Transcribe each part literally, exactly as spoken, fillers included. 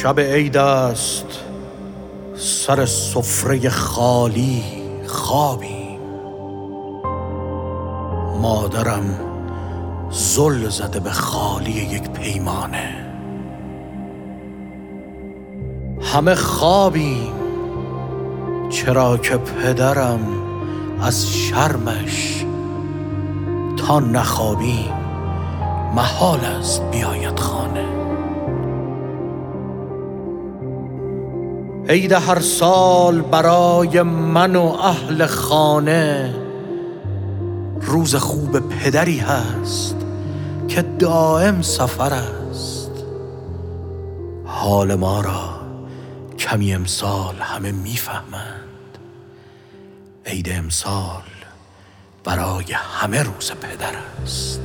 شب عید است، سر سفره خالی خوابیم. مادرم زل زده به خالی یک پیمانه. همه خوابیم، چرا که پدرم از شرمش تا نخوابیم محال است بیاید خانه. عید هر سال برای من و اهل خانه روز خوب پدری هست که دائم سفر است. حال ما را کمی امسال همه میفهمند. عید امسال برای همه روز پدر است.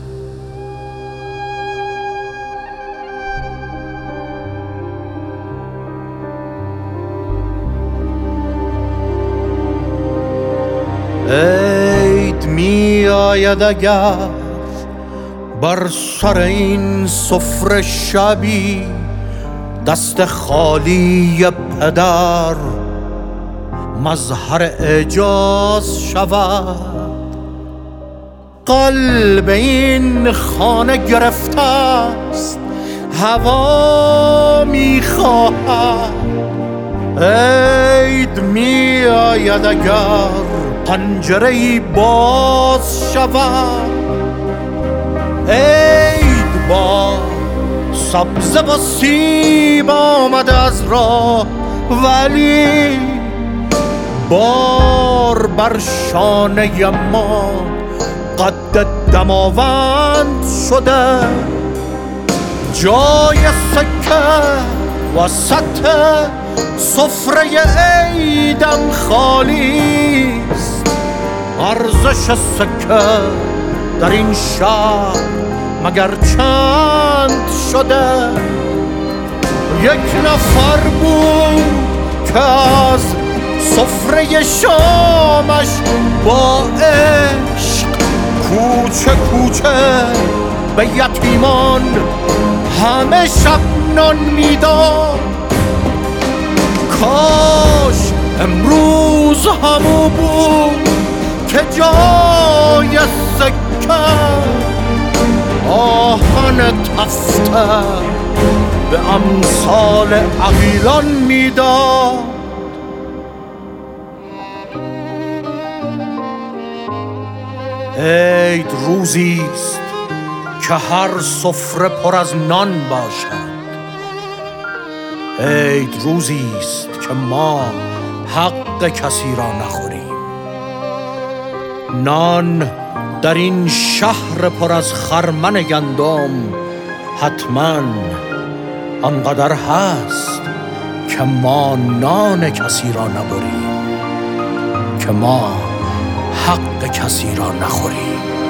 عید می آید اگر بر سر این سفره شبی دست خالی پدر مظهر اعجاز شود. قلب این خانه گرفته است، هوا می خواهد. عید می آید اگر پنجره‌ای باز شود. عید با سبزه و سیب آمد از راه، ولی بار بر شانه ما قد دماوند شده. جای سکه وسط سفره عیدم خالی است. ارزش سکه در این شهر مگر چند شده؟ یک نفر بود که از سفره شامش با عشق کوچه کوچه به یتیمان همه شب نان میداد. کاش امروز همو بود که جای سکه آهن تفته به امثال عقیلان میداد. عید روزی است که هر سفره پر از نان باشد. عید روزی است که ما حق کسی را نخوریم. نان در این شهر پر از خرمن گندم حتما آنقدر هست که ما نان کسی را نبریم، که ما حق کسی را نخوریم.